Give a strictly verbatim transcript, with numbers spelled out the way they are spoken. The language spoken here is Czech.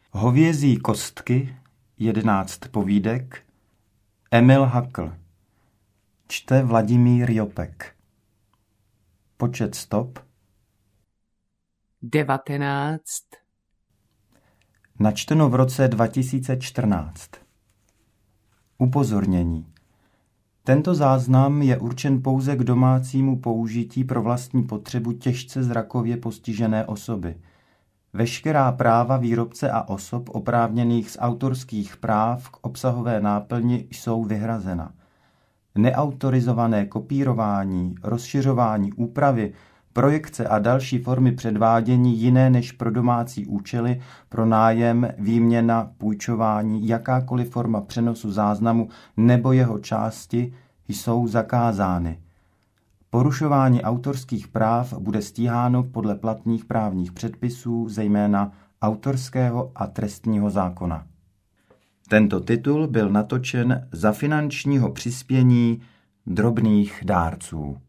Hovězí kostky, jedenáct povídek, Emil Hakl. Čte Vladimír Jopek. Počet stop devatenáct. Načteno v roce dva tisíce čtrnáct. Upozornění. Tento záznam je určen pouze k domácímu použití pro vlastní potřebu těžce zrakově postižené osoby. Veškerá práva výrobce a osob oprávněných z autorských práv k obsahové náplni jsou vyhrazena. Neautorizované kopírování, rozšiřování úpravy, projekce a další formy předvádění jiné než pro domácí účely, pro nájem, výměna, půjčování, jakákoliv forma přenosu záznamu nebo jeho části jsou zakázány. Porušování autorských práv bude stíháno podle platných právních předpisů, zejména autorského a trestního zákona. Tento titul byl natočen za finančního přispění drobných dárců.